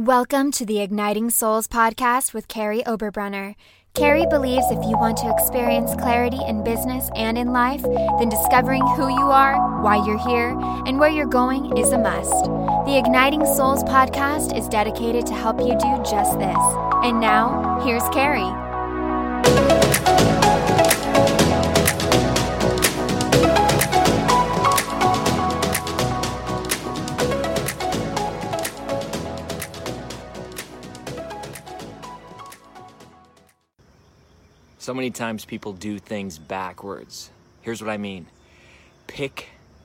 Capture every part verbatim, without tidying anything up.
Welcome to the Igniting Souls podcast with Carrie Oberbrunner. Carrie believes if you want to experience clarity in business and in life, then discovering who you are, why you're here, and where you're going is a must. The Igniting Souls podcast is dedicated to help you do just this. And now, here's Carrie. So many times people do things backwards. Here's what I mean. Pick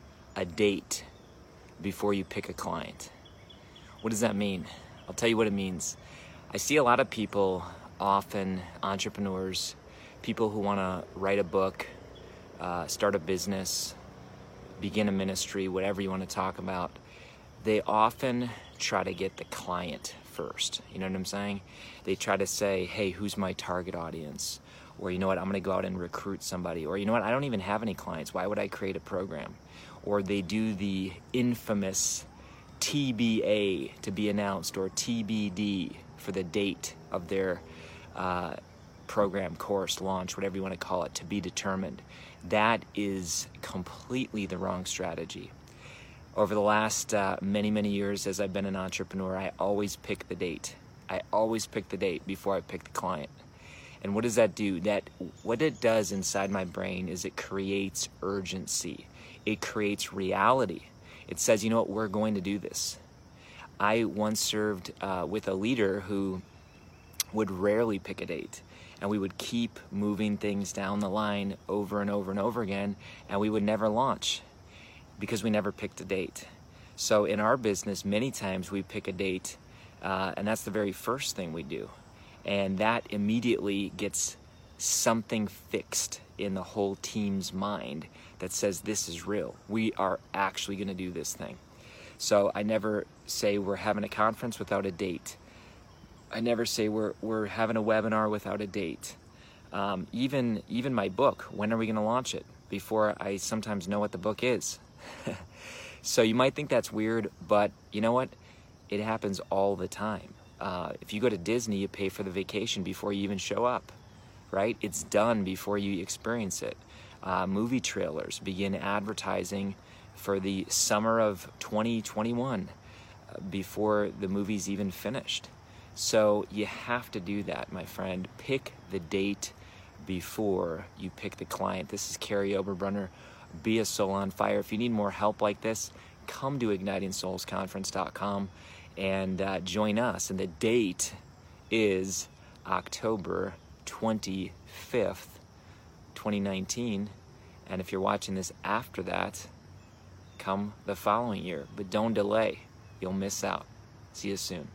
a date before you pick a client. What does that mean? I'll tell you what it means. I see a lot of people, often entrepreneurs, people who want to write a book, uh, start a business, begin a ministry, whatever you want to talk about. They often try to get the client first. You know what I'm saying? They try to say, hey, who's my target audience? Or, you know what, I'm going to go out and recruit somebody. Or, you know what, I don't even have any clients. Why would I create a program? Or they do the infamous T B A, to be announced, or T B D for the date of their uh, program, course, launch, whatever you want to call it, to be determined. That is completely the wrong strategy. Over the last uh, many, many years as I've been an entrepreneur, I always pick the date. I always pick the date before I pick the client. And what does that do? That what it does inside my brain is it creates urgency. It creates reality. It says, you know what, we're going to do this. I once served uh, with a leader who would rarely pick a date. And we would keep moving things down the line over and over and over again. And we would never launch because we never picked a date. So in our business, many times we pick a date, uh, and that's the very first thing we do. And that immediately gets something fixed in the whole team's mind that says this is real. We are actually going to do this thing. So I never say we're having a conference without a date. I never say we're we're having a webinar without a date. Um, even even my book, when are we going to launch it? Before I sometimes know what the book is. So you might think that's weird, but you know what? It happens all the time. Uh, if you go to Disney, you pay for the vacation before you even show up, right? It's done before you experience it. Uh, movie trailers begin advertising for the summer of twenty twenty-one uh, before the movie's even finished. So you have to do that, my friend. Pick the date before you pick the client. This is Carrie Oberbrunner. Be a soul on fire. If you need more help like this, come to igniting souls conference dot com. and uh, join us. And the date is October twenty-fifth, twenty nineteen. And if you're watching this after that, come the following year. But don't delay. You'll miss out. See you soon.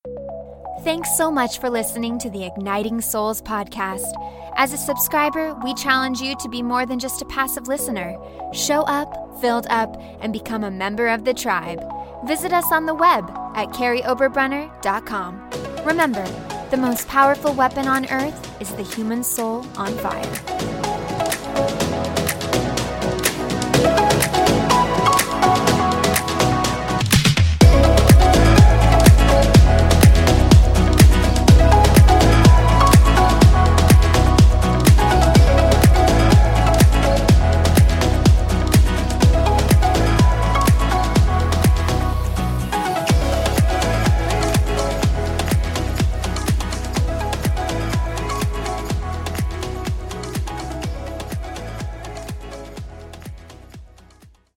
Thanks so much for listening to the Igniting Souls podcast. As a subscriber, we challenge you to be more than just a passive listener. Show up, filled up, and become a member of the tribe. Visit us on the web at carrie oberbrunner dot com. Remember, the most powerful weapon on earth is the human soul on fire.